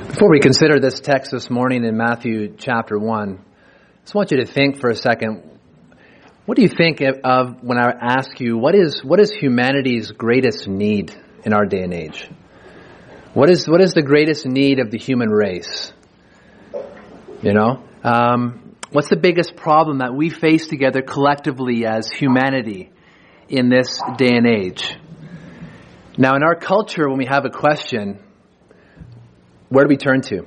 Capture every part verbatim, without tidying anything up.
Before we consider this text this morning in Matthew chapter one, I just want you to think for a second. What do you think of when I ask you, what is what is humanity's greatest need in our day and age? What is what is the greatest need of the human race? You know, um, what's the biggest problem that we face together collectively as humanity in this day and age? Now, in our culture, when we have a question, where do we turn to?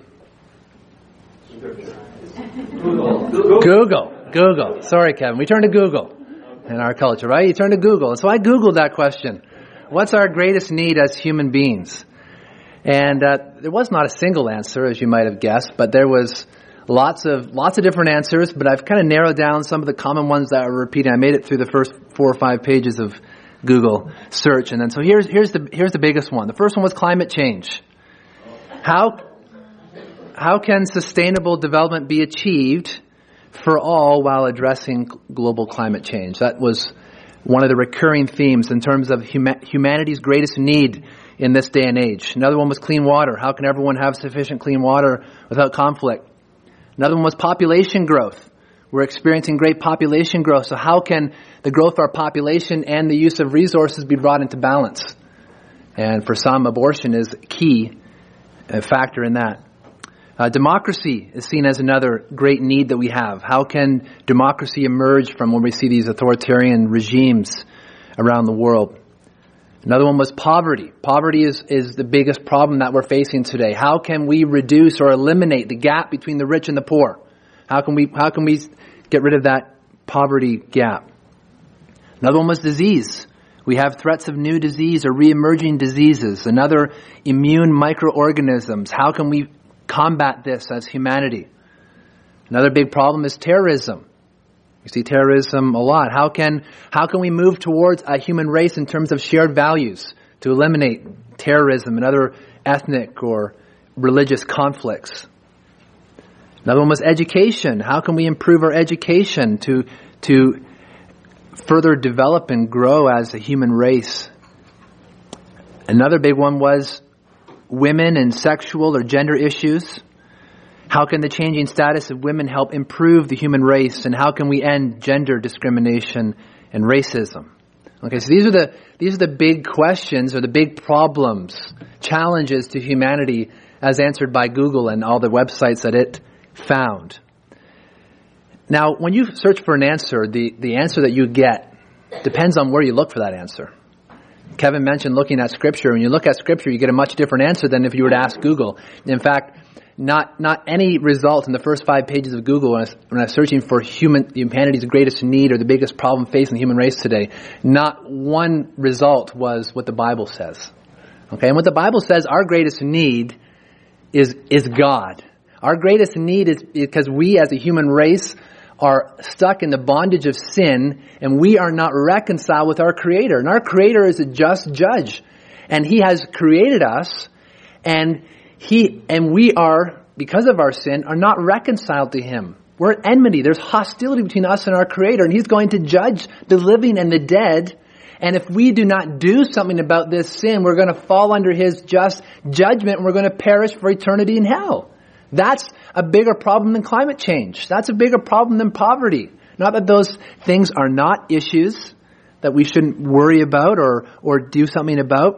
Google. Google. Google. Sorry, Kevin. We turn to Google in our culture, right? You turn to Google. And so I Googled that question. What's our greatest need as human beings? And uh, there was not a single answer, as you might have guessed, but there was lots of lots of different answers. But I've kind of narrowed down some of the common ones that are repeating. I made it through the first four or five pages of Google search, and then so here's here's the here's the biggest one. The first one was climate change. How how can sustainable development be achieved for all while addressing global climate change? That was one of the recurring themes in terms of huma- humanity's greatest need in this day and age. Another one was clean water. How can everyone have sufficient clean water without conflict? Another one was population growth. We're experiencing great population growth, so how can the growth of our population and the use of resources be brought into balance? And for some, abortion is key. A factor in that. Uh, democracy is seen as another great need that we have. How can democracy emerge from when we see these authoritarian regimes around the world? Another one was poverty. Poverty is, is the biggest problem that we're facing today. How can we reduce or eliminate the gap between the rich and the poor? How can we, how can we get rid of that poverty gap? Another one was disease. We have threats of new disease or re-emerging diseases, another immune microorganisms. How can we combat this as humanity? Another big problem is terrorism. We see terrorism a lot. How can how can we move towards a human race in terms of shared values to eliminate terrorism and other ethnic or religious conflicts? Another one was education. How can we improve our education to to further develop and grow as a human race? Another big one was women and sexual or gender issues. How can the changing status of women help improve the human race, and how can we end gender discrimination and racism? Okay, so these are the these are the big questions or the big problems, challenges to humanity as answered by Google and all the websites that it found. Now, when you search for an answer, the, the answer that you get depends on where you look for that answer. Kevin mentioned looking at Scripture. When you look at Scripture, you get a much different answer than if you were to ask Google. In fact, not not any result in the first five pages of Google when I was, when I was searching for human humanity's greatest need or the biggest problem facing the human race today, not one result was what the Bible says. Okay, and what the Bible says, our greatest need is is God. Our greatest need is because we as a human race are stuck in the bondage of sin, and we are not reconciled with our Creator. And our Creator is a just judge, and He has created us, and He and we are, because of our sin, are not reconciled to Him. We're at enmity. There's hostility between us and our Creator, and He's going to judge the living and the dead. And if we do not do something about this sin, we're going to fall under His just judgment, and we're going to perish for eternity in hell. That's a bigger problem than climate change. That's a bigger problem than poverty. Not that those things are not issues that we shouldn't worry about or, or do something about.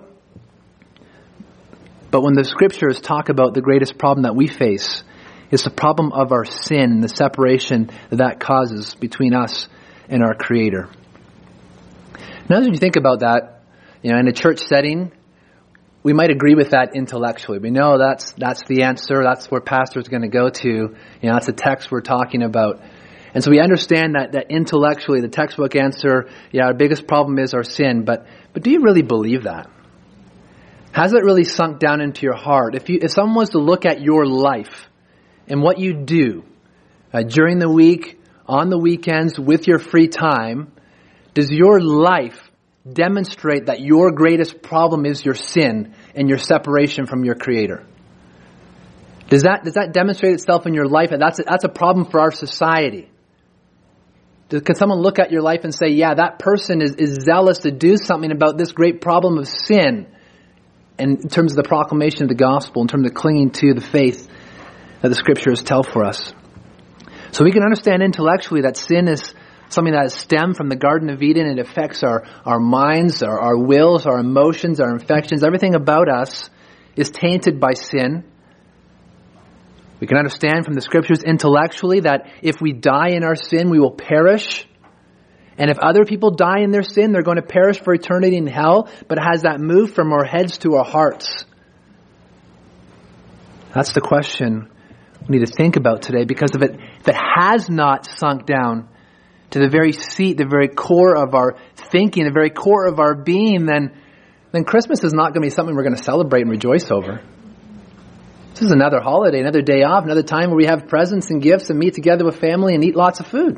But when the Scriptures talk about the greatest problem that we face, it's the problem of our sin and the separation that that causes between us and our Creator. Now, as you think about that, you know, in a church setting, we might agree with that intellectually. We know that's that's the answer. That's where pastor's going to go to. You know, that's the text we're talking about. And so we understand that that intellectually, the textbook answer, yeah, our biggest problem is our sin. But but do you really believe that? Has it really sunk down into your heart? If you if someone was to look at your life and what you do uh, during the week, on the weekends, with your free time, does your life demonstrate that your greatest problem is your sin and your separation from your Creator? Does that does that demonstrate itself in your life? And that's a, that's a problem for our society. Does, can someone look at your life and say, yeah, that person is, is zealous to do something about this great problem of sin? and in terms of the proclamation of the gospel, in terms of clinging to the faith that the scriptures tell for us. So we can understand intellectually that sin is something that is stemmed from the Garden of Eden. It affects our, our minds, our, our wills, our emotions, our affections. Everything about us is tainted by sin. We can understand from the scriptures intellectually that if we die in our sin, we will perish. And if other people die in their sin, they're going to perish for eternity in hell. But has that moved from our heads to our hearts? That's the question we need to think about today, because if it, if it has not sunk down to the very seat, the very core of our thinking, the very core of our being, then, then Christmas is not going to be something we're going to celebrate and rejoice over. This is another holiday, another day off, another time where we have presents and gifts and meet together with family and eat lots of food.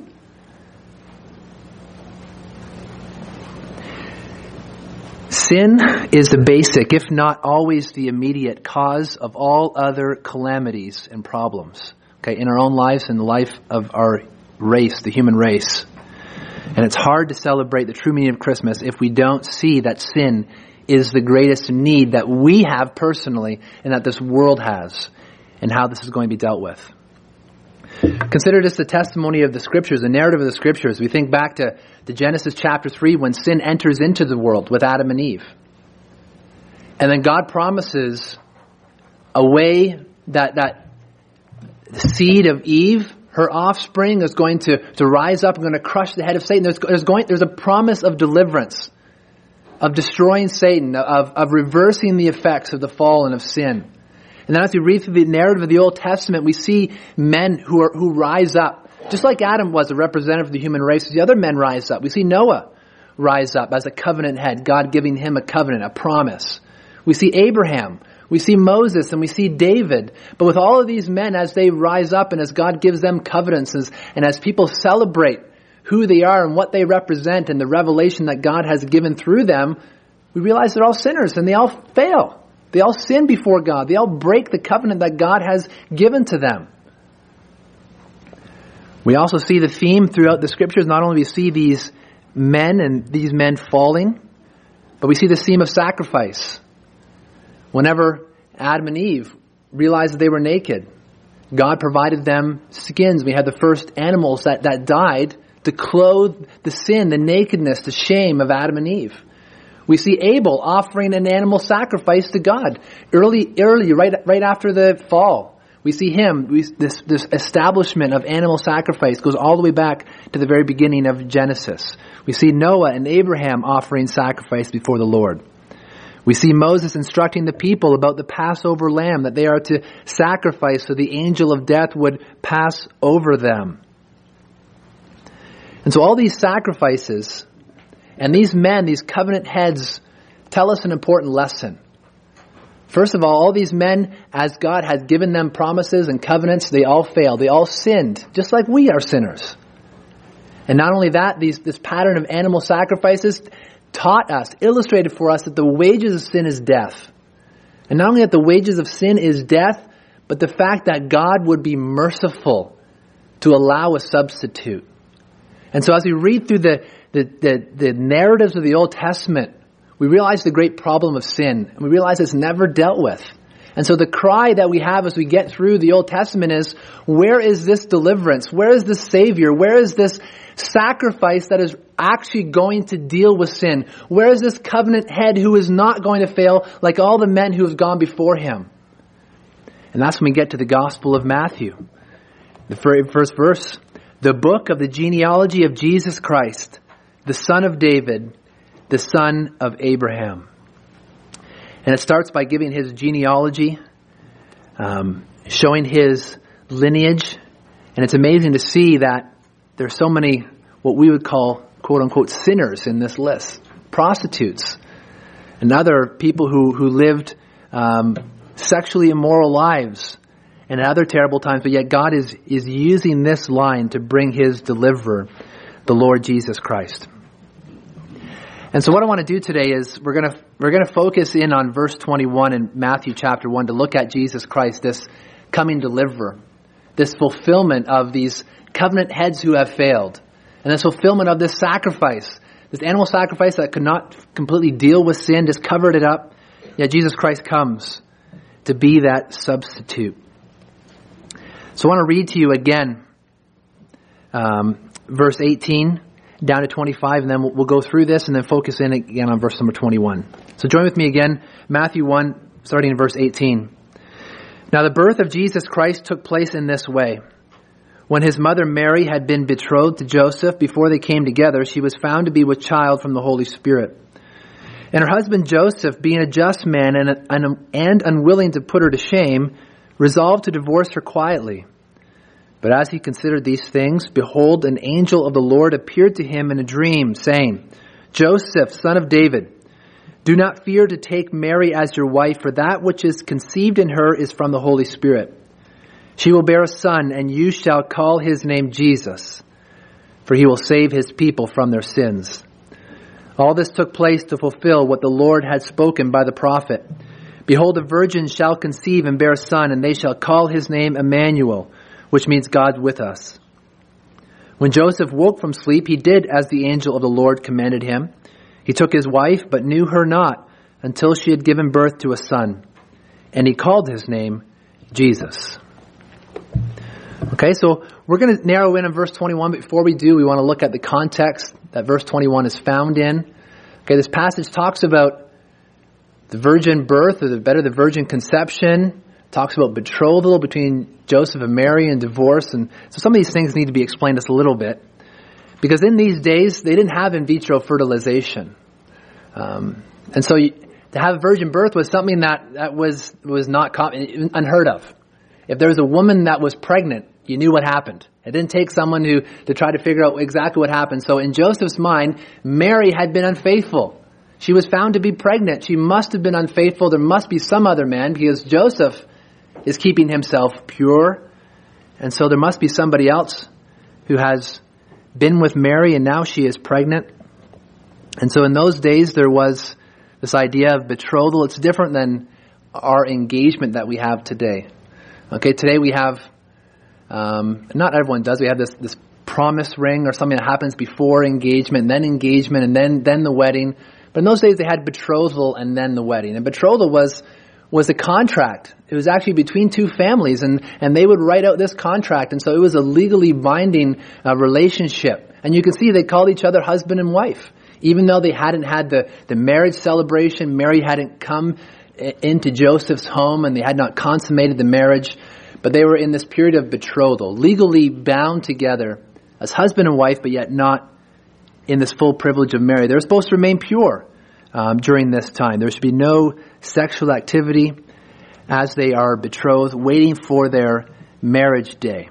Sin is the basic, if not always the immediate, cause of all other calamities and problems, okay, in our own lives and the life of our race, the human race. And it's hard to celebrate the true meaning of Christmas if we don't see that sin is the greatest need that we have personally and that this world has, and how this is going to be dealt with. Consider this the testimony of the scriptures, the narrative of the scriptures. We think back to, to Genesis chapter three, when sin enters into the world with Adam and Eve. And then God promises a way that, that the seed of Eve, her offspring, is going to, to rise up and going to crush the head of Satan. There's, there's, going, there's a promise of deliverance, of destroying Satan, of, of reversing the effects of the fall and of sin. And then as we read through the narrative of the Old Testament, we see men who are who rise up. Just like Adam was a representative of the human race, the other men rise up. We see Noah rise up as a covenant head, God giving him a covenant, a promise. We see Abraham, we see Moses, and we see David. But with all of these men, as they rise up and as God gives them covenants, and as people celebrate who they are and what they represent and the revelation that God has given through them, we realize they're all sinners and they all fail. They all sin before God. They all break the covenant that God has given to them. We also see the theme throughout the scriptures. Not only do we see these men and these men falling, but we see the theme of sacrifice. Whenever Adam and Eve realized that they were naked, God provided them skins. We had the first animals that, that died to clothe the sin, the nakedness, the shame of Adam and Eve. We see Abel offering an animal sacrifice to God early, early, right, right after the fall. We see him. We, this, this establishment of animal sacrifice goes all the way back to the very beginning of Genesis. We see Noah and Abraham offering sacrifice before the Lord. We see Moses instructing the people about the Passover lamb that they are to sacrifice so the angel of death would pass over them. And so all these sacrifices and these men, these covenant heads, tell us an important lesson. First of all, all these men, as God has given them promises and covenants, they all failed. They all sinned, just like we are sinners. And not only that, these, this pattern of animal sacrifices taught us, illustrated for us, that the wages of sin is death. And not only that the wages of sin is death, but the fact that God would be merciful to allow a substitute. And so as we read through the The, the, the narratives of the Old Testament, we realize the great problem of sin, and we realize it's never dealt with. And so the cry that we have as we get through the Old Testament is, where is this deliverance? Where is this Savior? Where is this sacrifice that is actually going to deal with sin? Where is this covenant head who is not going to fail like all the men who have gone before him? And that's when we get to the Gospel of Matthew. The first verse, the book of the genealogy of Jesus Christ, the son of David, the son of Abraham. And it starts by giving his genealogy, um, showing his lineage. And it's amazing to see that there's so many, what we would call, quote unquote, sinners in this list. Prostitutes and other people who, who lived um, sexually immoral lives and other terrible times. But yet God is, is using this line to bring his deliverer, the Lord Jesus Christ. And so what I want to do today is we're going to we're going to focus in on verse twenty-one in Matthew chapter one to look at Jesus Christ, this coming deliverer, this fulfillment of these covenant heads who have failed, and this fulfillment of this sacrifice, this animal sacrifice that could not completely deal with sin, just covered it up. Yet Jesus Christ comes to be that substitute. So I want to read to you again, um, verse eighteen down to twenty-five, and then we'll, we'll go through this and then focus in again on verse number twenty-one. So join with me again, Matthew one, starting in verse eighteen. Now the birth of Jesus Christ took place in this way. When his mother Mary had been betrothed to Joseph, before they came together, she was found to be with child from the Holy Spirit. And her husband Joseph, being a just man and, and, and unwilling to put her to shame, resolved to divorce her quietly. But as he considered these things, behold, an angel of the Lord appeared to him in a dream, saying, Joseph, son of David, do not fear to take Mary as your wife, for that which is conceived in her is from the Holy Spirit. She will bear a son, and you shall call his name Jesus, for he will save his people from their sins. All this took place to fulfill what the Lord had spoken by the prophet. Behold, a virgin shall conceive and bear a son, and they shall call his name Emmanuel, which means God with us. When Joseph woke from sleep, he did as the angel of the Lord commanded him. He took his wife, but knew her not until she had given birth to a son. And he called his name Jesus. Okay, so we're going to narrow in on verse twenty-one. But before we do, we want to look at the context that verse twenty-one is found in. Okay, this passage talks about the virgin birth, or the better, the virgin conception. Talks about betrothal between Joseph and Mary and divorce. And so some of these things need to be explained just a little bit. Because in these days, they didn't have in vitro fertilization. Um, and so you, to have a virgin birth was something that, that was, was not common, unheard of. If there was a woman that was pregnant, you knew what happened. It didn't take someone who to try to figure out exactly what happened. So in Joseph's mind, Mary had been unfaithful. She was found to be pregnant. She must have been unfaithful. There must be some other man, because Joseph is keeping himself pure. And so there must be somebody else who has been with Mary, and now she is pregnant. And so in those days, there was this idea of betrothal. It's different than our engagement that we have today. Okay, today we have, um, not everyone does, we have this, this promise ring or something that happens before engagement, and then engagement, and then, then the wedding. But in those days, they had betrothal and then the wedding. And betrothal was was a contract. It was actually between two families, and, and they would write out this contract. And so it was a legally binding uh, relationship. And you can see they called each other husband and wife. Even though they hadn't had the, the marriage celebration, Mary hadn't come into Joseph's home, and they had not consummated the marriage. But they were in this period of betrothal, legally bound together as husband and wife, but yet not in this full privilege of marriage. They were supposed to remain pure um, during this time. There should be no sexual activity as they are betrothed, waiting for their marriage day.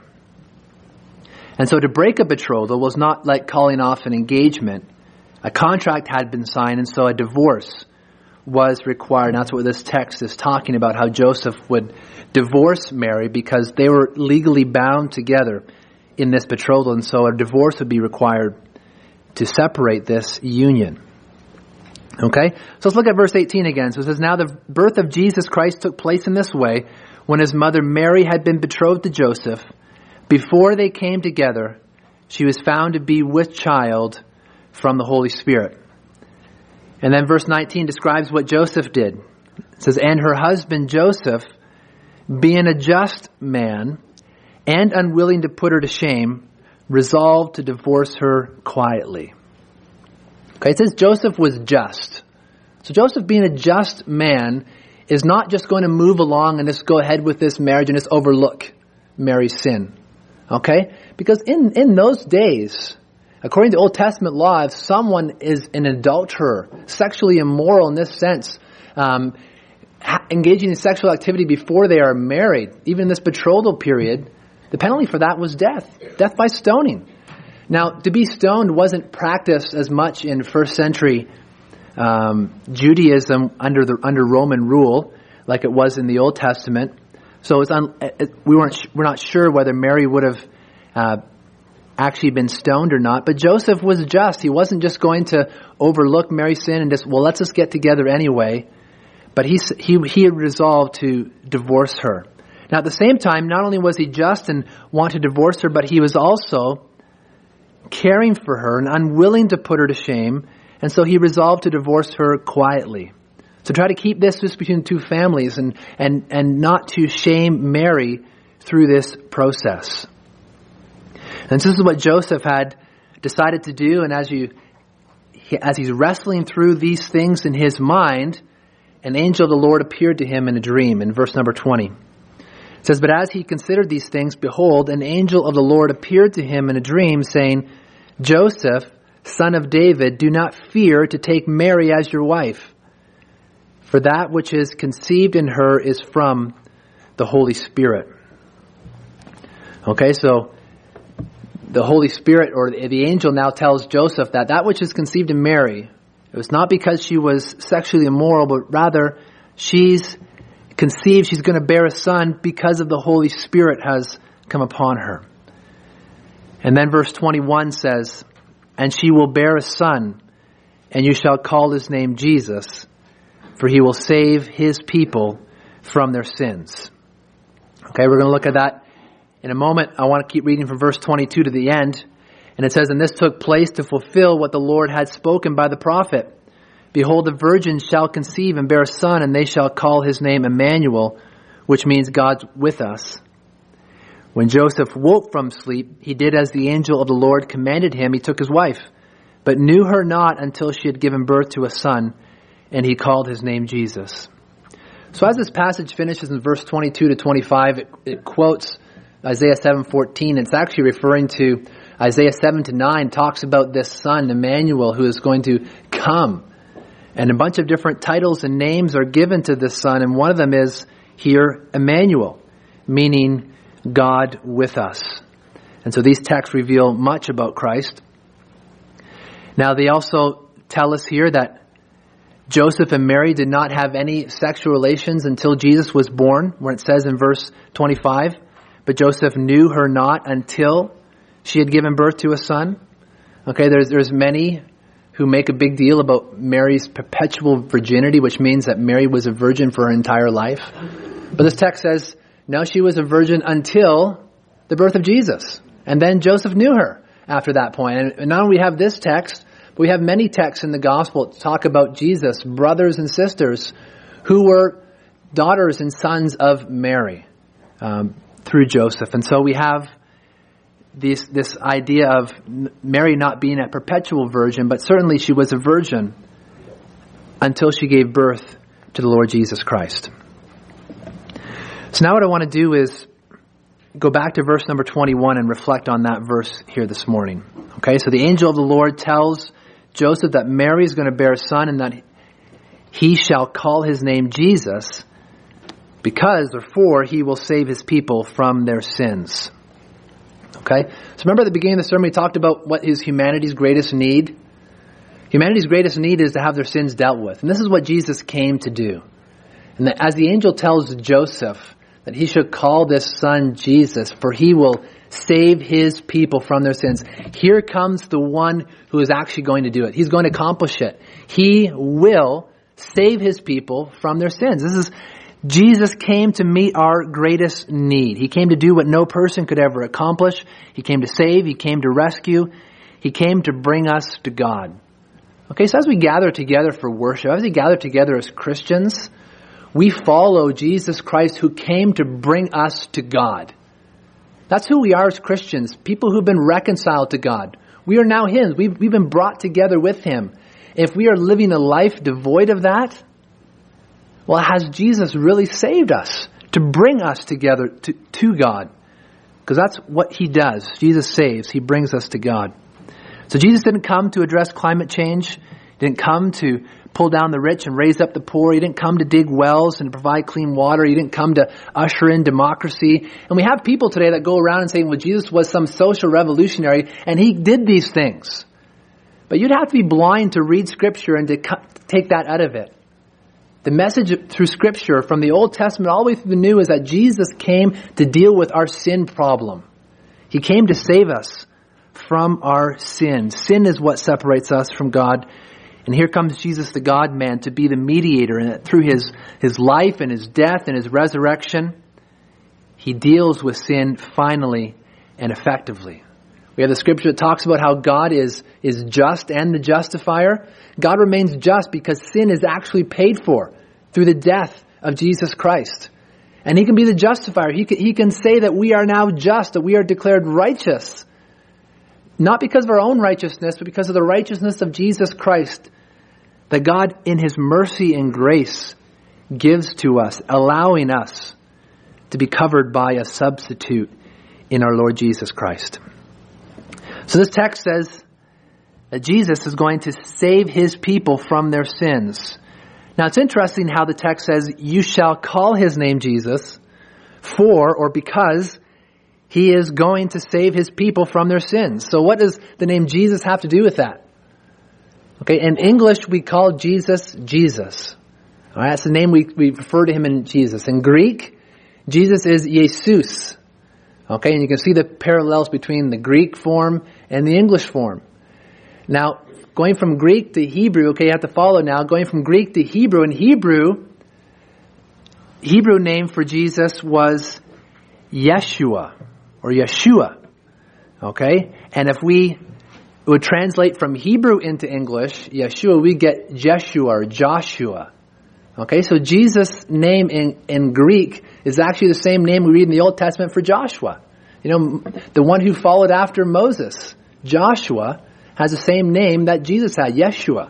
And so to break a betrothal was not like calling off an engagement. A contract had been signed, and so a divorce was required. And that's what this text is talking about, how Joseph would divorce Mary because they were legally bound together in this betrothal, and so a divorce would be required to separate this union. Okay, so let's look at verse eighteen again. So it says, now the birth of Jesus Christ took place in this way, when his mother Mary had been betrothed to Joseph. Before they came together, she was found to be with child from the Holy Spirit. And then verse nineteen describes what Joseph did. It says, and her husband Joseph, being a just man and unwilling to put her to shame, resolved to divorce her quietly. Okay, it says Joseph was just. So Joseph, being a just man, is not just going to move along and just go ahead with this marriage and just overlook Mary's sin. Okay? Because in, in those days, according to Old Testament law, if someone is an adulterer, sexually immoral in this sense, um, ha- engaging in sexual activity before they are married, even in this betrothal period, the penalty for that was death. Death by stoning. Now, to be stoned wasn't practiced as much in first century um, Judaism under the under Roman rule like it was in the Old Testament. So it's un, it, we weren't we're not sure whether Mary would have uh, actually been stoned or not. But Joseph was just. He wasn't just going to overlook Mary's sin and just, well, let's just get together anyway. But he he he had resolved to divorce her. Now, at the same time, not only was he just and wanted to divorce her, but he was also caring for her and unwilling to put her to shame. And so he resolved to divorce her quietly. So try to keep this just between the two families and, and, and not to shame Mary through this process. And this is what Joseph had decided to do. And as you, as he's wrestling through these things in his mind, an angel of the Lord appeared to him in a dream in verse number twenty. It says, "But as he considered these things, behold, an angel of the Lord appeared to him in a dream, saying, Joseph, son of David, do not fear to take Mary as your wife, for that which is conceived in her is from the Holy Spirit." Okay, so the Holy Spirit, or the angel, now tells Joseph that that which is conceived in Mary, it was not because she was sexually immoral, but rather she's conceived, she's going to bear a son because of the Holy Spirit has come upon her. And then verse twenty-one says, "And she will bear a son, and you shall call his name Jesus, for he will save his people from their sins." Okay, we're going to look at that in a moment. I want to keep reading from verse twenty-two to the end. And it says, "And this took place to fulfill what the Lord had spoken by the prophet. Behold, the virgin shall conceive and bear a son, and they shall call his name Emmanuel, which means God's with us. When Joseph woke from sleep, he did as the angel of the Lord commanded him. He took his wife, but knew her not until she had given birth to a son, and he called his name Jesus." So as this passage finishes in verse twenty-two to twenty-five, it, it quotes Isaiah seven fourteen. It's actually referring to Isaiah seven to nine, talks about this son, Emmanuel, who is going to come. And a bunch of different titles and names are given to this son, and one of them is here Emmanuel, meaning God with us. And so these texts reveal much about Christ. Now they also tell us here that Joseph and Mary did not have any sexual relations until Jesus was born, where it says in verse twenty-five, "But Joseph knew her not until she had given birth to a son." Okay, there's there's many who make a big deal about Mary's perpetual virginity, which means that Mary was a virgin for her entire life. But this text says, no, she was a virgin until the birth of Jesus. And then Joseph knew her after that point. And now we have this text, but we have many texts in the gospel that talk about Jesus' brothers and sisters who were daughters and sons of Mary um, through Joseph. And so we have This this idea of Mary not being a perpetual virgin, but certainly she was a virgin until she gave birth to the Lord Jesus Christ. So now what I want to do is go back to verse number twenty-one and reflect on that verse here this morning. Okay, so the angel of the Lord tells Joseph that Mary is going to bear a son and that he shall call his name Jesus because, or for, he will save his people from their sins. Okay, so remember at the beginning of the sermon we talked about what is humanity's greatest need? Humanity's greatest need is to have their sins dealt with. And this is what Jesus came to do. And that as the angel tells Joseph that he should call this son Jesus, for he will save his people from their sins. Here comes the one who is actually going to do it. He's going to accomplish it. He will save his people from their sins. This is Jesus came to meet our greatest need. He came to do what no person could ever accomplish. He came to save. He came to rescue. He came to bring us to God. Okay, so as we gather together for worship, as we gather together as Christians, we follow Jesus Christ who came to bring us to God. That's who we are as Christians, people who've been reconciled to God. We are now His. We've, we've been brought together with Him. If we are living a life devoid of that, well, has Jesus really saved us to bring us together to, to God? Because that's what He does. Jesus saves. He brings us to God. So Jesus didn't come to address climate change. He didn't come to pull down the rich and raise up the poor. He didn't come to dig wells and provide clean water. He didn't come to usher in democracy. And we have people today that go around and say, well, Jesus was some social revolutionary and He did these things. But you'd have to be blind to read Scripture and to take that out of it. The message through Scripture from the Old Testament all the way through the New is that Jesus came to deal with our sin problem. He came to save us from our sin. Sin is what separates us from God. And here comes Jesus, the God-man, to be the mediator. And through his, his life and His death and His resurrection, He deals with sin finally and effectively. We have the scripture that talks about how God is, is just and the justifier. God remains just because sin is actually paid for through the death of Jesus Christ. And he can be the justifier. He can, he can say that we are now just, that we are declared righteous. Not because of our own righteousness, but because of the righteousness of Jesus Christ that God in his mercy and grace gives to us, allowing us to be covered by a substitute in our Lord Jesus Christ. So this text says that Jesus is going to save his people from their sins. Now it's interesting how the text says, you shall call his name Jesus for or because he is going to save his people from their sins. So what does the name Jesus have to do with that? Okay, in English we call Jesus Jesus. All right, that's the name we, we refer to him in Jesus. In Greek, Jesus is Jesus. Okay, and you can see the parallels between the Greek form and the English form. Now, going from Greek to Hebrew, okay, you have to follow now. Going from Greek to Hebrew, in Hebrew, Hebrew name for Jesus was Yeshua or Yeshua. Okay, and if we would translate from Hebrew into English, Yeshua, we get Jeshua or Joshua. Okay, so Jesus' name in, in Greek is actually the same name we read in the Old Testament for Joshua. You know, the one who followed after Moses, Joshua, has the same name that Jesus had, Yeshua.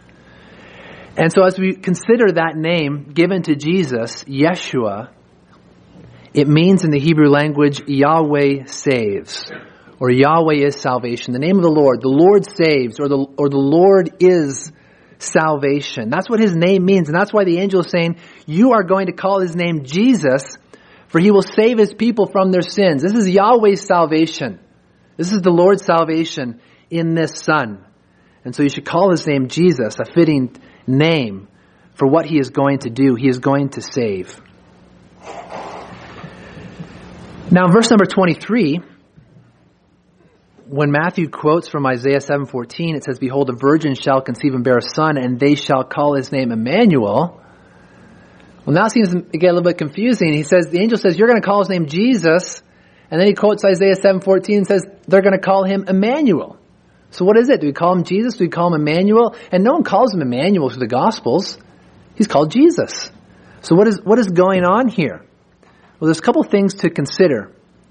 And so as we consider that name given to Jesus, Yeshua, it means in the Hebrew language, Yahweh saves, or Yahweh is salvation. The name of the Lord, the Lord saves, or the, or the Lord is salvation. That's what his name means. And that's why the angel is saying, you are going to call his name Jesus, for he will save his people from their sins. This is Yahweh's salvation. This is the Lord's salvation in this Son. And so you should call his name Jesus, a fitting name for what he is going to do. He is going to save. Now in verse number twenty-three, when Matthew quotes from Isaiah seven fourteen, it says, behold, a virgin shall conceive and bear a son, and they shall call his name Emmanuel. Well, now it seems to get a little bit confusing. He says, the angel says, you're going to call his name Jesus, and then he quotes Isaiah seven fourteen and says, they're going to call him Emmanuel. So what is it? Do we call him Jesus? Do we call him Emmanuel? And no one calls him Emmanuel through the Gospels. He's called Jesus. So what is what is going on here? Well, there's a couple things to consider.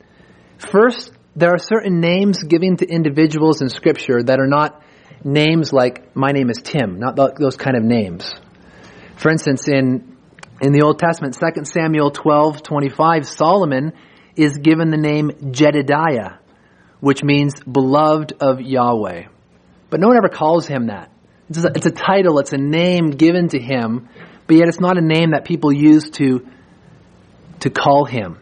First, there are certain names given to individuals in Scripture that are not names like, my name is Tim, not those kind of names. For instance, in, in the Old Testament, Second Samuel twelve twenty-five, Solomon is given the name Jedediah, which means beloved of Yahweh. But no one ever calls him that. It's a, it's a title, it's a name given to him, but yet it's not a name that people use to, to call him.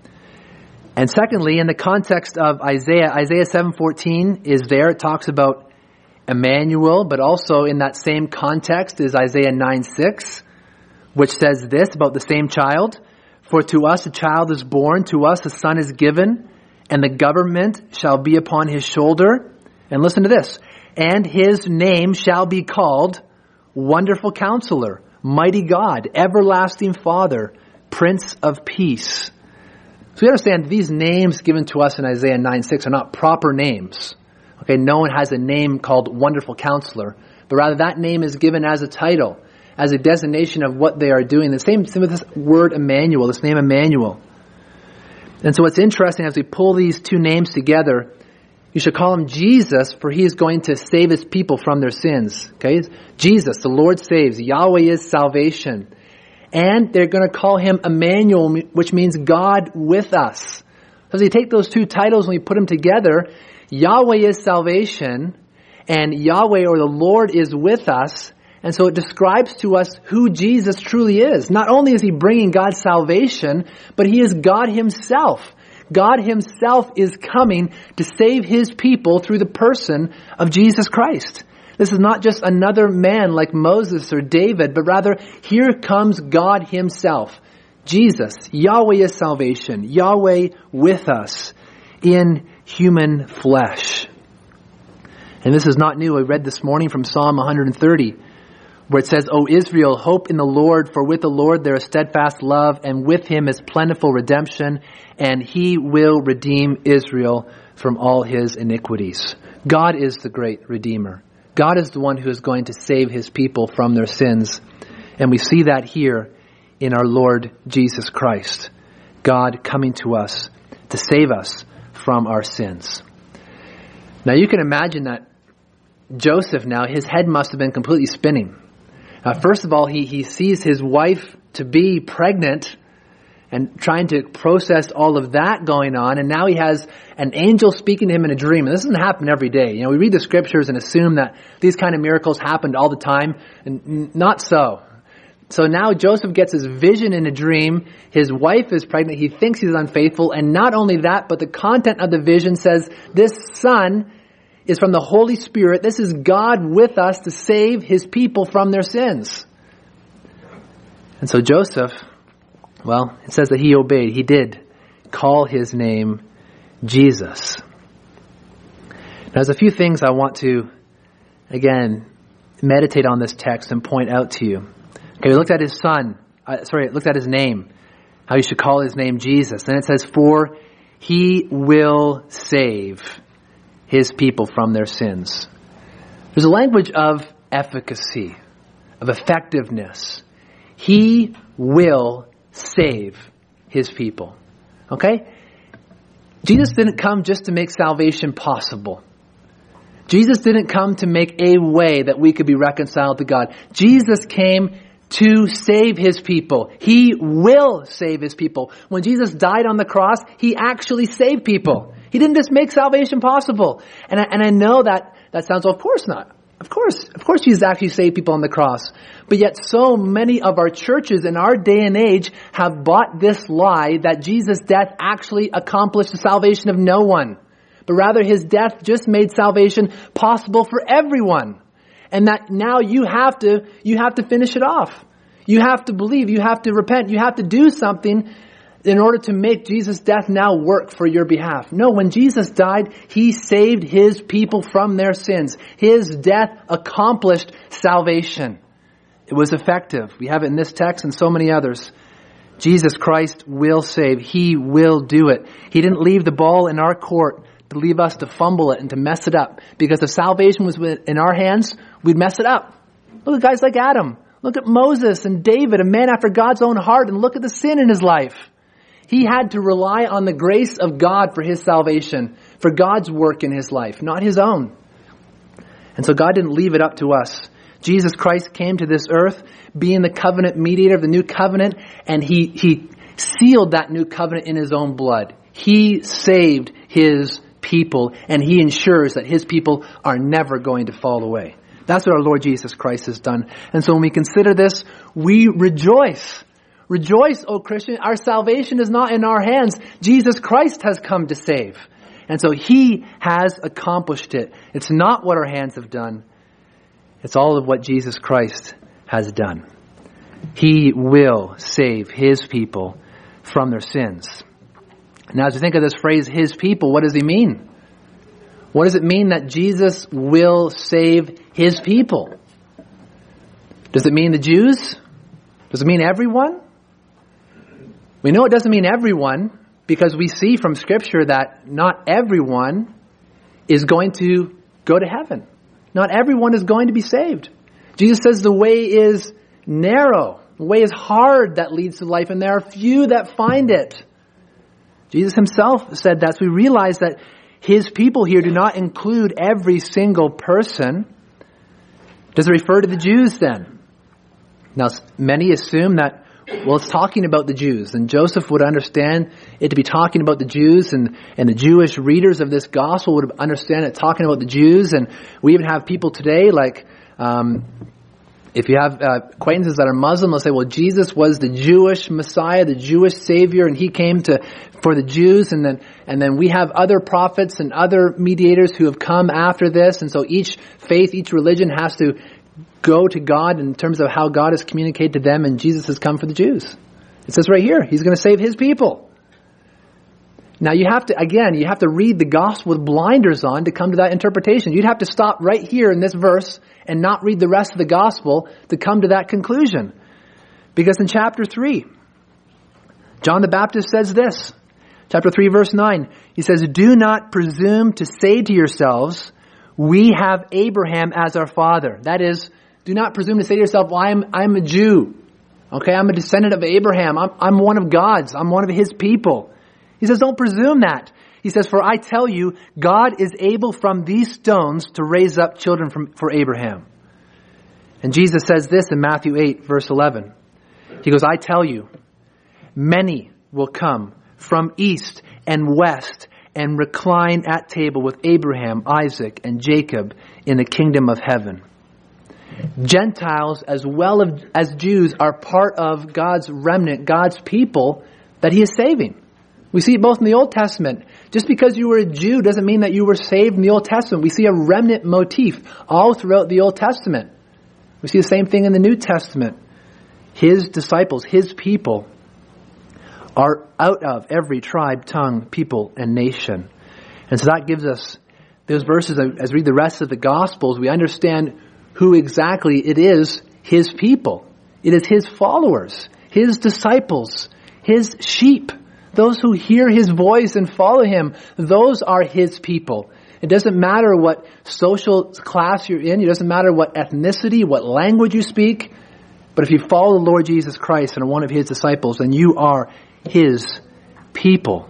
And secondly, in the context of Isaiah, Isaiah seven fourteen is there. It talks about Emmanuel, but also in that same context is Isaiah nine six, which says this about the same child. For to us a child is born, to us a son is given, and the government shall be upon his shoulder. And listen to this. And his name shall be called Wonderful Counselor, Mighty God, Everlasting Father, Prince of Peace. So we understand these names given to us in Isaiah nine six are not proper names. Okay, no one has a name called Wonderful Counselor, but rather that name is given as a title, as a designation of what they are doing. The same thing with this word Emmanuel, this name Emmanuel. And so what's interesting, as we pull these two names together, you should call him Jesus, for he is going to save his people from their sins. Okay, Jesus, the Lord saves. Yahweh is salvation. And they're going to call him Emmanuel, which means God with us. So as you take those two titles and we put them together, Yahweh is salvation, and Yahweh or the Lord is with us. And so it describes to us who Jesus truly is. Not only is he bringing God's salvation, but he is God himself. God himself is coming to save his people through the person of Jesus Christ. This is not just another man like Moses or David, but rather here comes God himself. Jesus, Yahweh is salvation. Yahweh with us in human flesh. And this is not new. I read this morning from Psalm one hundred thirty, where it says, O Israel, hope in the Lord, for with the Lord there is steadfast love, and with him is plentiful redemption, and he will redeem Israel from all his iniquities. God is the great Redeemer. God is the one who is going to save his people from their sins. And we see that here in our Lord Jesus Christ. God coming to us to save us from our sins. Now you can imagine that Joseph now, his head must have been completely spinning. Uh, first of all, he, he sees his wife to be pregnant and trying to process all of that going on. And now he has an angel speaking to him in a dream. And this doesn't happen every day. You know, we read the scriptures and assume that these kind of miracles happened all the time. And not so. So now Joseph gets his vision in a dream. His wife is pregnant. He thinks he's unfaithful. And not only that, but the content of the vision says this son is from the Holy Spirit. This is God with us to save his people from their sins. And so Joseph, well, it says that he obeyed. He did call his name Jesus. Now, there's a few things I want to, again, meditate on this text and point out to you. Okay, we looked at his son. Uh, sorry, looked at his name. How you should call his name Jesus. Then it says, for he will save his people from their sins. There's a language of efficacy, of effectiveness. He will save his people. Okay? Jesus didn't come just to make salvation possible. Jesus didn't come to make a way that we could be reconciled to God. Jesus came to save his people. He will save his people. When Jesus died on the cross, he actually saved people. He didn't just make salvation possible. And I, and I know that that sounds, well, of course not. Of course, of course Jesus actually saved people on the cross. But yet so many of our churches in our day and age have bought this lie that Jesus' death actually accomplished the salvation of no one. But rather his death just made salvation possible for everyone. And that now you have to, you have to finish it off. You have to believe, you have to repent, you have to do something in order to make Jesus' death now work for your behalf. No, when Jesus died, he saved his people from their sins. His death accomplished salvation. It was effective. We have it in this text and so many others. Jesus Christ will save. He will do it. He didn't leave the ball in our court to leave us to fumble it and to mess it up. Because if salvation was in our hands, we'd mess it up. Look at guys like Adam. Look at Moses and David, a man after God's own heart, and look at the sin in his life. He had to rely on the grace of God for his salvation, for God's work in his life, not his own. And so God didn't leave it up to us. Jesus Christ came to this earth, being the covenant mediator of the new covenant, and he, he sealed that new covenant in his own blood. He saved his people, and he ensures that his people are never going to fall away. That's what our Lord Jesus Christ has done. And so when we consider this, we rejoice. Rejoice, O Christian. Our salvation is not in our hands. Jesus Christ has come to save. And so he has accomplished it. It's not what our hands have done. It's all of what Jesus Christ has done. He will save his people from their sins. Now, as we think of this phrase, his people, what does he mean? What does it mean that Jesus will save his people? Does it mean the Jews? Does it mean everyone? We know it doesn't mean everyone because we see from Scripture that not everyone is going to go to heaven. Not everyone is going to be saved. Jesus says the way is narrow. The way is hard that leads to life, and there are few that find it. Jesus himself said that. So we realize that his people here do not include every single person. Does it refer to the Jews then? Now, many assume that, well, it's talking about the Jews. And Joseph would understand it to be talking about the Jews, and, and the Jewish readers of this gospel would understand it talking about the Jews. And we even have people today like, um, if you have uh, acquaintances that are Muslim, they'll say, well, Jesus was the Jewish Messiah, the Jewish Savior, and he came to for the Jews. And then and then we have other prophets and other mediators who have come after this. And so each faith, each religion has to go to God in terms of how God has communicated to them, and Jesus has come for the Jews. It says right here, he's going to save his people. Now you have to, again, you have to read the gospel with blinders on to come to that interpretation. You'd have to stop right here in this verse and not read the rest of the gospel to come to that conclusion. Because in chapter three, John the Baptist says this, chapter three, verse nine, he says, "Do not presume to say to yourselves, we have Abraham as our father." That is, do not presume to say to yourself, well, I'm, I'm a Jew. Okay, I'm a descendant of Abraham. I'm, I'm one of God's. I'm one of his people. He says, don't presume that. He says, "For I tell you, God is able from these stones to raise up children from, for Abraham." And Jesus says this in Matthew eight, verse eleven. He goes, "I tell you, many will come from east and west and recline at table with Abraham, Isaac, and Jacob in the kingdom of heaven." Gentiles as well as Jews are part of God's remnant, God's people that he is saving. We see it both in the Old Testament. Just because you were a Jew doesn't mean that you were saved in the Old Testament. We see a remnant motif all throughout the Old Testament. We see the same thing in the New Testament. His disciples, his people, are out of every tribe, tongue, people, and nation. And so that gives us those verses. As we read the rest of the Gospels, we understand who exactly it is, his people. It is his followers, his disciples, his sheep. Those who hear his voice and follow him, those are his people. It doesn't matter what social class you're in. It doesn't matter what ethnicity, what language you speak. But if you follow the Lord Jesus Christ and are one of his disciples, then you are his people.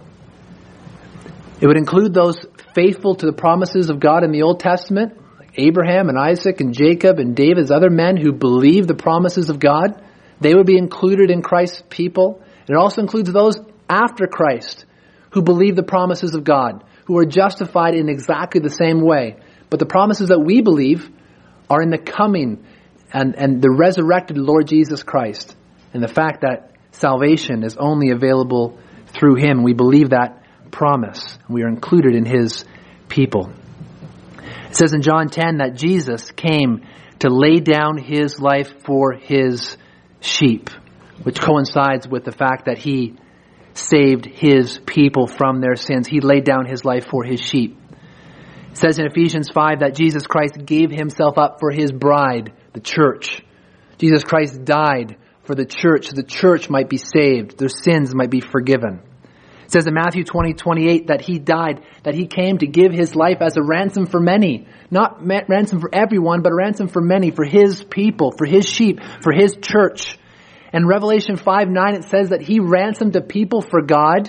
It would include those faithful to the promises of God in the Old Testament, like Abraham and Isaac and Jacob and David's other men who believed the promises of God. They would be included in Christ's people. It also includes those after Christ who believe the promises of God, who are justified in exactly the same way. But the promises that we believe are in the coming and, and the resurrected Lord Jesus Christ, and the fact that salvation is only available through him. We believe that promise. We are included in his people. It says in John ten that Jesus came to lay down his life for his sheep, which coincides with the fact that he saved his people from their sins. He laid down his life for his sheep. It says in Ephesians five that Jesus Christ gave himself up for his bride, the church. Jesus Christ died for the church, so the church might be saved, their sins might be forgiven. It says in Matthew twenty, twenty-eight that he died, that he came to give his life as a ransom for many. Not ransom for everyone, but a ransom for many, for his people, for his sheep, for his church. In Revelation five nine, it says that he ransomed a people for God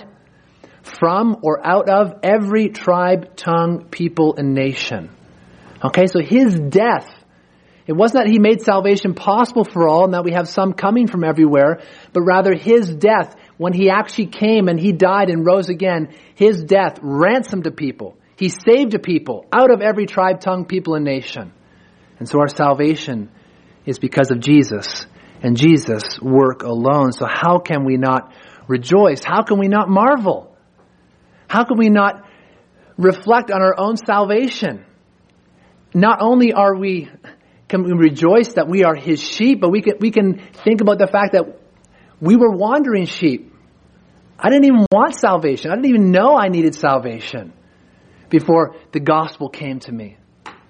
from or out of every tribe, tongue, people, and nation. Okay, so his death, it wasn't that he made salvation possible for all and that we have some coming from everywhere, but rather his death, when he actually came and he died and rose again, his death ransomed a people. He saved a people out of every tribe, tongue, people, and nation. And so our salvation is because of Jesus and Jesus' work alone. So how can we not rejoice? How can we not marvel? How can we not reflect on our own salvation? Not only are we, can we rejoice that we are his sheep, but we can, we can think about the fact that we were wandering sheep. I didn't even want salvation. I didn't even know I needed salvation before the gospel came to me.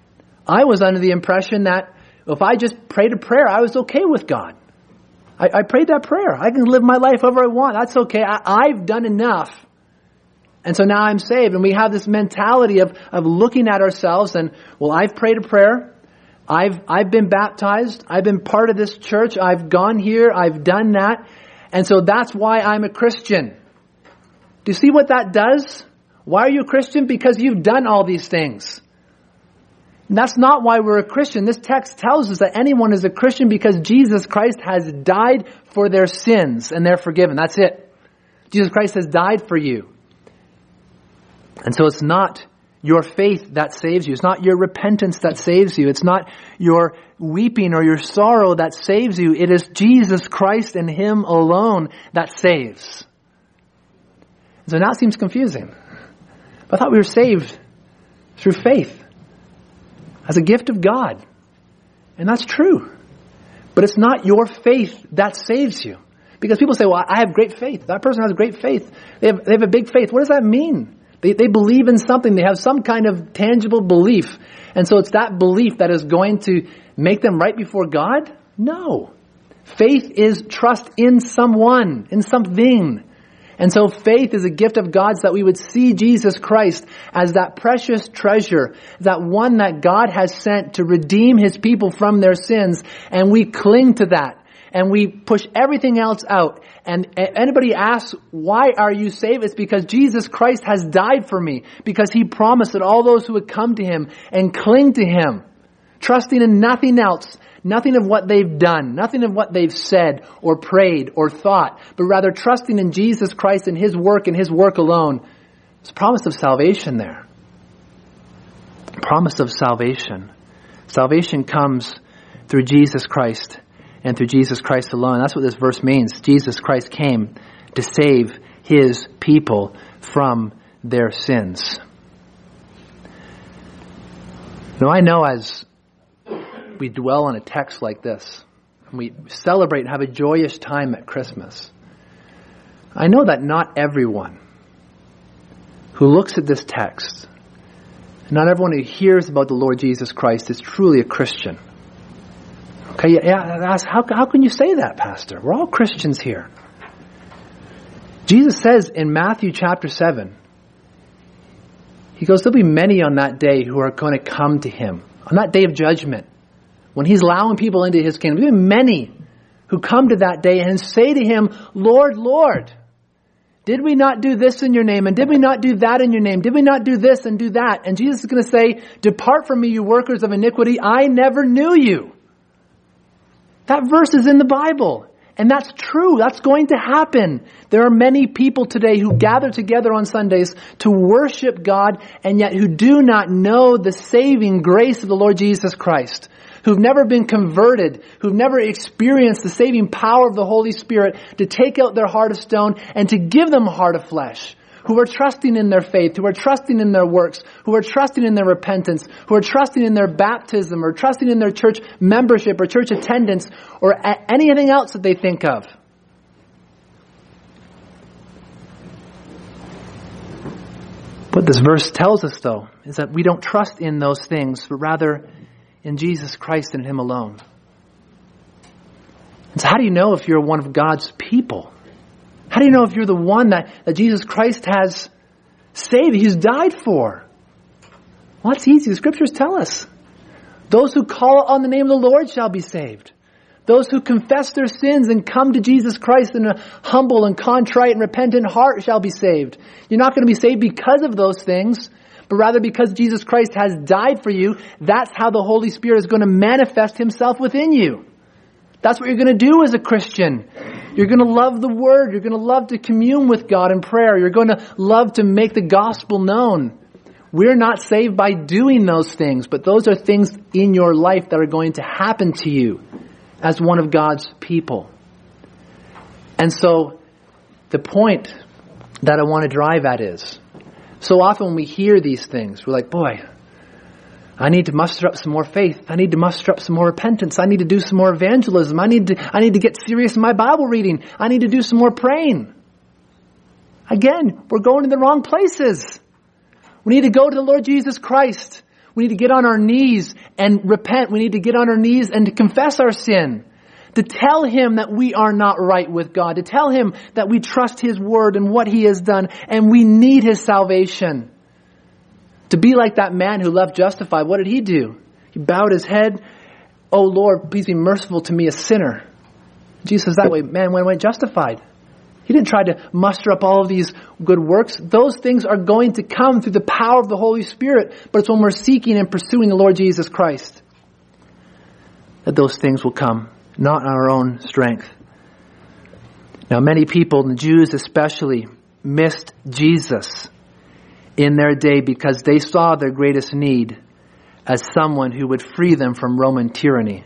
I was under the impression that if I just prayed a prayer, I was okay with God. I, I prayed that prayer. I can live my life however I want. That's okay. I, I've done enough. And so now I'm saved. And we have this mentality of, of looking at ourselves and, well, I've prayed a prayer. I've, I've been baptized. I've been part of this church. I've gone here. I've done that. And so that's why I'm a Christian. Do you see what that does? Why are you a Christian? Because you've done all these things. And that's not why we're a Christian. This text tells us that anyone is a Christian because Jesus Christ has died for their sins and they're forgiven. That's it. Jesus Christ has died for you. And so it's not your faith that saves you. It's not your repentance that saves you. It's not your weeping or your sorrow that saves you. It is Jesus Christ and him alone that saves. So now it seems confusing. But I thought we were saved through faith as a gift of God. And that's true. But it's not your faith that saves you. Because people say, well, I have great faith. That person has great faith. They have, they have a big faith. What does that mean? They, they believe in something. They have some kind of tangible belief. And so it's that belief that is going to make them right before God? No. Faith is trust in someone, in something. And so faith is a gift of God so that we would see Jesus Christ as that precious treasure, that one that God has sent to redeem his people from their sins. And we cling to that. And we push everything else out. And anybody asks, why are you saved? It's because Jesus Christ has died for me. Because he promised that all those who would come to him and cling to him, trusting in nothing else, nothing of what they've done, nothing of what they've said or prayed or thought, but rather trusting in Jesus Christ and his work and his work alone. There's a promise of salvation there. A promise of salvation. Salvation comes through Jesus Christ. And through Jesus Christ alone. That's what this verse means. Jesus Christ came to save his people from their sins. Now I know as we dwell on a text like this, and we celebrate and have a joyous time at Christmas, I know that not everyone who looks at this text, not everyone who hears about the Lord Jesus Christ is truly a Christian. Okay, yeah, how, how can you say that, Pastor? We're all Christians here. Jesus says in Matthew chapter seven, he goes, there'll be many on that day who are going to come to him. On that day of judgment, when he's allowing people into his kingdom, there'll be many who come to that day and say to him, Lord, Lord, did we not do this in your name? And did we not do that in your name? Did we not do this and do that? And Jesus is going to say, depart from me, you workers of iniquity. I never knew you. That verse is in the Bible. And that's true. That's going to happen. There are many people today who gather together on Sundays to worship God and yet who do not know the saving grace of the Lord Jesus Christ. Who've never been converted. Who've never experienced the saving power of the Holy Spirit to take out their heart of stone and to give them a heart of flesh. Who are trusting in their faith, who are trusting in their works, who are trusting in their repentance, who are trusting in their baptism or trusting in their church membership or church attendance or anything else that they think of. What this verse tells us, though, is that we don't trust in those things, but rather in Jesus Christ and him alone. And so how do you know if you're one of God's people? How do you know if you're the one that, that Jesus Christ has saved, he's died for? Well, that's easy. The scriptures tell us. Those who call on the name of the Lord shall be saved. Those who confess their sins and come to Jesus Christ in a humble and contrite and repentant heart shall be saved. You're not going to be saved because of those things, but rather because Jesus Christ has died for you. That's how the Holy Spirit is going to manifest himself within you. That's what you're going to do as a Christian. You're going to love the Word. You're going to love to commune with God in prayer. You're going to love to make the gospel known. We're not saved by doing those things, but those are things in your life that are going to happen to you as one of God's people. And so the point that I want to drive at is, so often when we hear these things, we're like, boy, I need to muster up some more faith. I need to muster up some more repentance. I need to do some more evangelism. I need to, I need to get serious in my Bible reading. I need to do some more praying. Again, we're going to the wrong places. We need to go to the Lord Jesus Christ. We need to get on our knees and repent. We need to get on our knees and to confess our sin. To tell him that we are not right with God. To tell him that we trust his word and what he has done. And we need his salvation. To be like that man who left justified, what did he do? He bowed his head. Oh Lord, please be merciful to me, a sinner. Jesus, that way, man went away justified. He didn't try to muster up all of these good works. Those things are going to come through the power of the Holy Spirit. But it's when we're seeking and pursuing the Lord Jesus Christ that those things will come, not on our own strength. Now, many people, the Jews especially, missed Jesus in their day because they saw their greatest need as someone who would free them from Roman tyranny.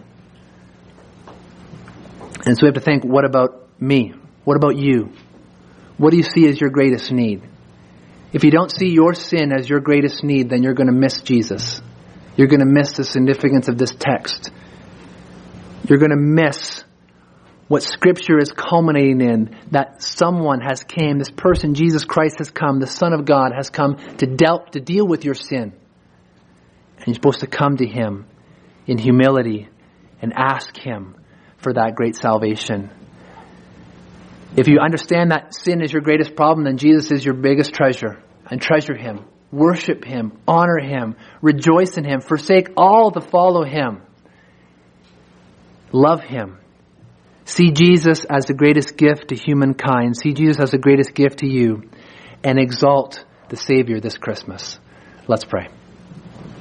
And so we have to think, what about me? What about you? What do you see as your greatest need? If you don't see your sin as your greatest need, then you're going to miss Jesus. You're going to miss the significance of this text. You're going to miss what Scripture is culminating in, that someone has came, this person, Jesus Christ, has come, the Son of God has come to, deal, to deal with your sin. And you're supposed to come to Him in humility and ask Him for that great salvation. If you understand that sin is your greatest problem, then Jesus is your biggest treasure. And treasure Him. Worship Him. Honor Him. Rejoice in Him. Forsake all to follow Him. Love Him. See Jesus as the greatest gift to humankind. See Jesus as the greatest gift to you. And exalt the Savior this Christmas. Let's pray.